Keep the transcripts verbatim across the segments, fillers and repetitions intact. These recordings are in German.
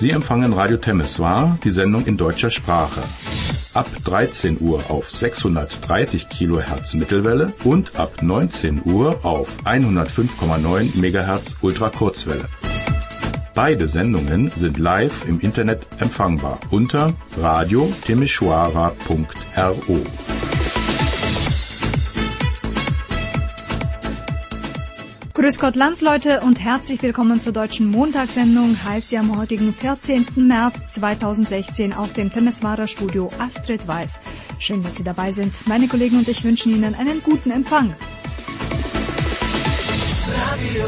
Sie empfangen Radio Temeswar, die Sendung in deutscher Sprache. Ab dreizehn Uhr auf sechshundertdreißig Kilohertz Mittelwelle und ab neunzehn Uhr auf hundertfünf Komma neun Megahertz Ultrakurzwelle. Beide Sendungen sind live im Internet empfangbar unter radio temeshwara punkt ro. Grüß Gott, Landsleute, und herzlich willkommen zur deutschen Montagssendung, heißt sie am heutigen vierzehnten März zweitausendsechzehn aus dem Temeswarer Studio Astrid Weiß. Schön, dass Sie dabei sind. Meine Kollegen und ich wünschen Ihnen einen guten Empfang. Radio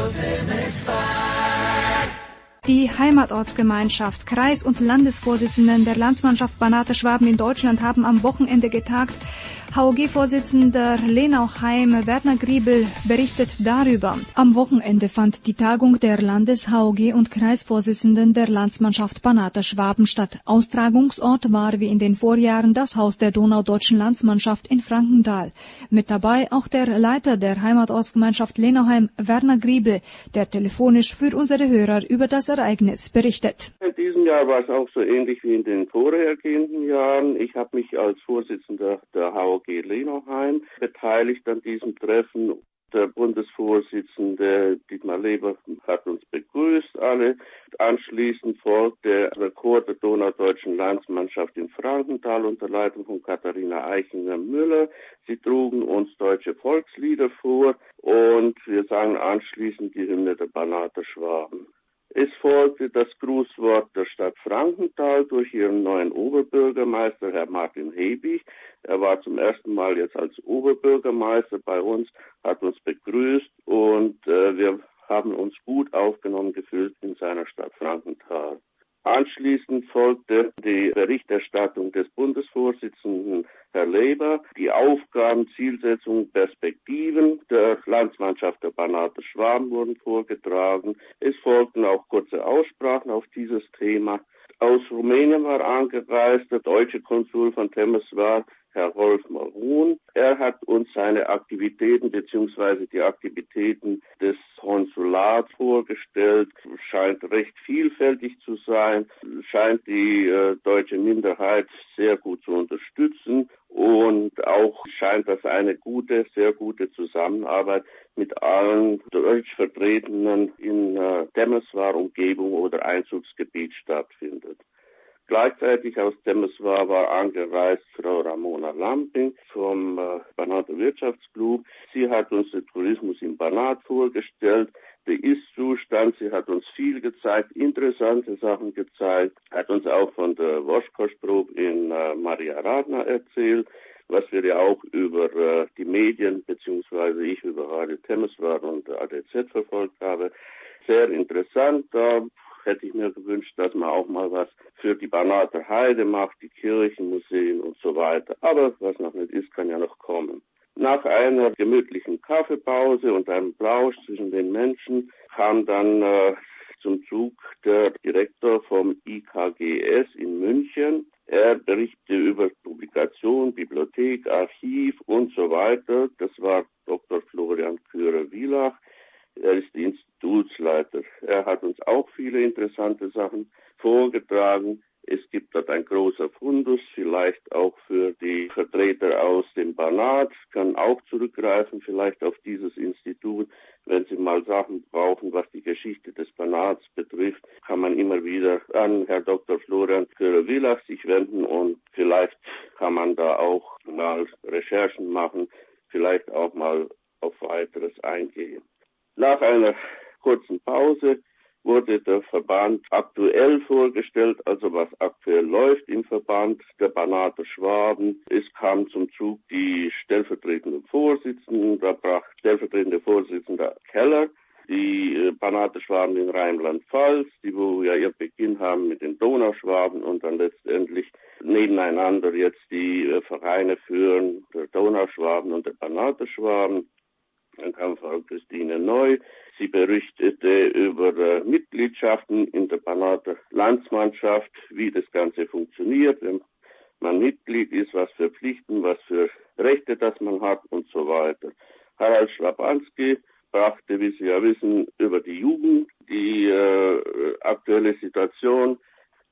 Temeswar. Die Heimatortsgemeinschaft, Kreis- und Landesvorsitzenden der Landsmannschaft Banate Schwaben in Deutschland haben am Wochenende getagt. H O G-Vorsitzender Lenauheim Werner Griebel berichtet darüber. Am Wochenende fand die Tagung der Landes-H O G- und Kreisvorsitzenden der Landsmannschaft Banate Schwaben statt. Austragungsort war wie in den Vorjahren das Haus der Donaudeutschen Landsmannschaft in Frankenthal. Mit dabei auch der Leiter der Heimatortsgemeinschaft Lenauheim, Werner Griebel, der telefonisch für unsere Hörer über das Ereignis berichtet. In diesem Jahr war es auch so ähnlich wie in den vorhergehenden Jahren. Ich habe mich als Vorsitzender der H O G Lenauheim beteiligt an diesem Treffen. Der Bundesvorsitzende Dietmar Leber hat uns begrüßt, alle. Anschließend folgte der Rekord der Donaudeutschen Landsmannschaft in Frankenthal unter Leitung von Katharina Eichinger-Müller. Sie trugen uns deutsche Volkslieder vor und wir sangen anschließend die Hymne der Banater Schwaben. Es folgte das Grußwort der Stadt Frankenthal durch ihren neuen Oberbürgermeister, Herr Martin Hebig. Er war zum ersten Mal jetzt als Oberbürgermeister bei uns, hat uns begrüßt und äh, wir haben uns gut aufgenommen gefühlt in seiner Stadt Frankenthal. Anschließend folgte die Berichterstattung des Bundesvorsitzenden, Herr Leber, die Aufgaben, Zielsetzungen, Perspektiven der Landsmannschaft der Banate Schwaben wurden vorgetragen. Es folgten auch kurze Aussprachen auf dieses Thema. Aus Rumänien war angereist der deutsche Konsul von Temeswar, Herr Rolf Marun. Er hat uns seine Aktivitäten bzw. die Aktivitäten des Konsulats vorgestellt. Scheint recht vielfältig zu sein, scheint die äh, deutsche Minderheit sehr gut zu unterstützen und auch scheint das eine gute, sehr gute Zusammenarbeit mit allen deutsch Vertretenen in äh, Temeswar-Umgebung oder Einzugsgebiet stattfindet. Gleichzeitig aus Temeswar war angereist Frau Ramona Lamping vom äh, Banater Wirtschaftsclub. Sie hat uns den Tourismus im Banat vorgestellt, der Ist-Zustand. Sie hat uns viel gezeigt, interessante Sachen gezeigt, hat uns auch von der Woschkostprobe in äh, Maria Radna erzählt, was wir ja auch über äh, die Medien beziehungsweise ich über Radio Temeswar und A D Z verfolgt habe. Sehr interessant. Da hätte ich mir gewünscht, dass man auch mal was für die Banater Heide macht, die Kirchen, Museen und so weiter. Aber was noch nicht ist, kann ja noch kommen. Nach einer gemütlichen Kaffeepause und einem Plausch zwischen den Menschen kam dann äh, zum Zug der Direktor vom I K G S in München. Er berichtete über Publikation, Bibliothek, Archiv und so weiter. Das war Doktor Florian Kührer-Wielach. Er ist Institutsleiter. Er hat uns auch viele interessante Sachen vorgetragen. Es gibt dort ein großer Fundus, vielleicht auch für die Vertreter aus dem Banat, kann auch zurückgreifen, vielleicht auf dieses Institut. Wenn Sie mal Sachen brauchen, was die Geschichte des Banats betrifft, kann man immer wieder an Herr Doktor Florian Kührer-Wielach sich wenden und vielleicht kann man da auch mal Recherchen machen, vielleicht auch mal auf weiteres eingehen. Nach einer kurzen Pause wurde der Verband aktuell vorgestellt, also was aktuell läuft im Verband der Banater Schwaben. Es kam zum Zug die stellvertretende Vorsitzende, da brachte stellvertretende Vorsitzende Keller die Banater Schwaben in Rheinland-Pfalz, die wo ja ihr Beginn haben mit den Donauschwaben und dann letztendlich nebeneinander jetzt die Vereine führen, der Donauschwaben und der Banater Schwaben. Dann kam Frau Christine Neu. Sie berichtete über äh, Mitgliedschaften in der Banater Landsmannschaft, wie das Ganze funktioniert, wenn man Mitglied ist, was für Pflichten, was für Rechte das man hat und so weiter. Harald Schrabanski brachte, wie Sie ja wissen, über die Jugend die äh, aktuelle Situation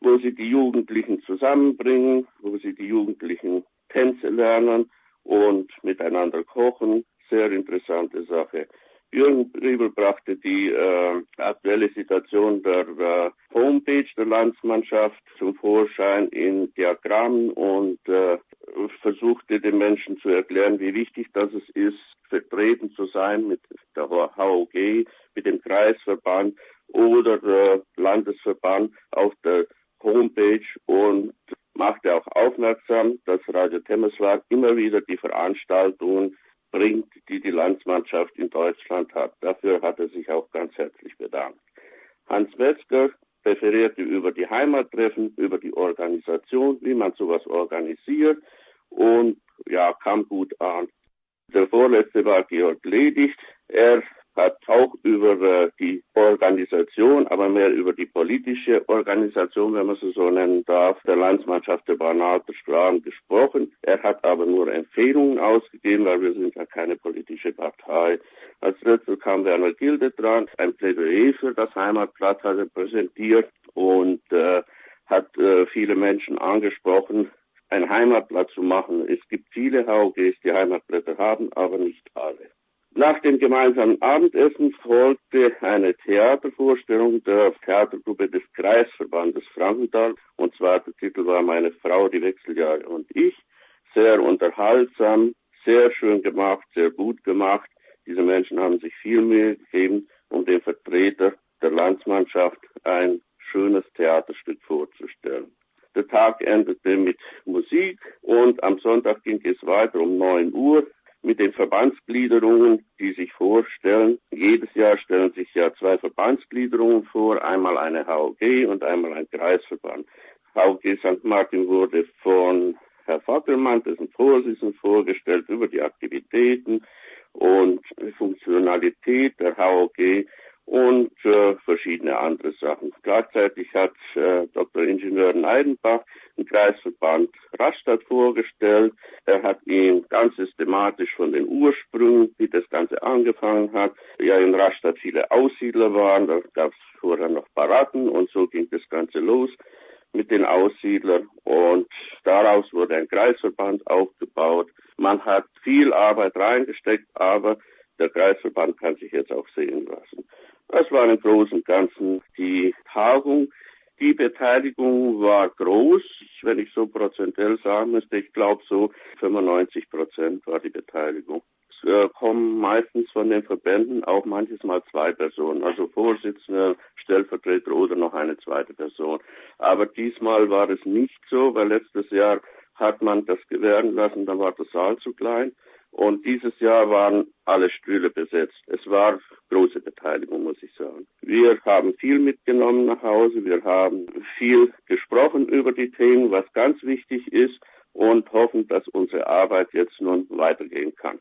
wo sie die Jugendlichen zusammenbringen, wo sie die Jugendlichen Tänze lernen und miteinander kochen. Sehr interessante Sache. Jürgen Griebel brachte die äh, aktuelle Situation der äh, Homepage der Landsmannschaft zum Vorschein in Diagrammen und äh, versuchte den Menschen zu erklären, wie wichtig das es ist, vertreten zu sein mit der H O G, mit dem Kreisverband oder äh, Landesverband auf der Homepage und machte auch aufmerksam, dass Radio Temeswar immer wieder die Veranstaltungen bringt, die die Landsmannschaft in Deutschland hat. Dafür hat er sich auch ganz herzlich bedankt. Hans Metzger referierte über die Heimattreffen, über die Organisation, wie man sowas organisiert und ja, kam gut an. Der vorletzte war Georg Ledigt. Er hat auch über äh, die Organisation, aber mehr über die politische Organisation, wenn man sie so nennen darf, der Landsmannschaft der Banater Schwaben gesprochen. Er hat aber nur Empfehlungen ausgegeben, weil wir sind ja keine politische Partei. Als letzter kam Werner Gilde dran, ein Plädoyer für das Heimatblatt hat er präsentiert und äh, hat äh, viele Menschen angesprochen, ein Heimatblatt zu machen. Es gibt viele H O Gs, die Heimatblätter haben, aber nicht alle. Nach dem gemeinsamen Abendessen folgte eine Theatervorstellung der Theatergruppe des Kreisverbandes Frankenthal. Und zwar der Titel war Meine Frau, die Wechseljahre und ich. Sehr unterhaltsam, sehr schön gemacht, sehr gut gemacht. Diese Menschen haben sich viel Mühe gegeben, um dem Vertreter der Landsmannschaft ein schönes Theaterstück vorzustellen. Der Tag endete mit Musik und am Sonntag ging es weiter um neun Uhr. Mit den Verbandsgliederungen, die sich vorstellen. Jedes Jahr stellen sich ja zwei Verbandsgliederungen vor, einmal eine H O G und einmal ein Kreisverband. H O G Sankt Martin wurde von Herr Fackelmann, dessen Vorsitzender, vorgestellt über die Aktivitäten und Funktionalität der H O G und äh, verschiedene andere Sachen. Gleichzeitig hat äh, Doktor Ingenieur Neidenbach den Kreisverband Rastatt vorgestellt. Er hat ihn ganz systematisch von den Ursprüngen, wie das Ganze angefangen hat. Ja, in Rastatt viele Aussiedler waren, da gab es vorher noch Baracken und so ging das Ganze los mit den Aussiedlern und daraus wurde ein Kreisverband aufgebaut. Man hat viel Arbeit reingesteckt, aber der Kreisverband kann sich jetzt auch sehen lassen. Das war im Großen und Ganzen die Tagung. Die Beteiligung war groß, wenn ich so prozentuell sagen müsste. Ich glaube so fünfundneunzig Prozent war die Beteiligung. Es äh, kommen meistens von den Verbänden auch manches Mal zwei Personen, also Vorsitzende, Stellvertreter oder noch eine zweite Person. Aber diesmal war es nicht so, weil letztes Jahr hat man das gewähren lassen, dann war der Saal zu klein. Und dieses Jahr waren alle Stühle besetzt. Es war große Beteiligung, muss ich sagen. Wir haben viel mitgenommen nach Hause. Wir haben viel gesprochen über die Themen, was ganz wichtig ist und hoffen, dass unsere Arbeit jetzt nun weitergehen kann.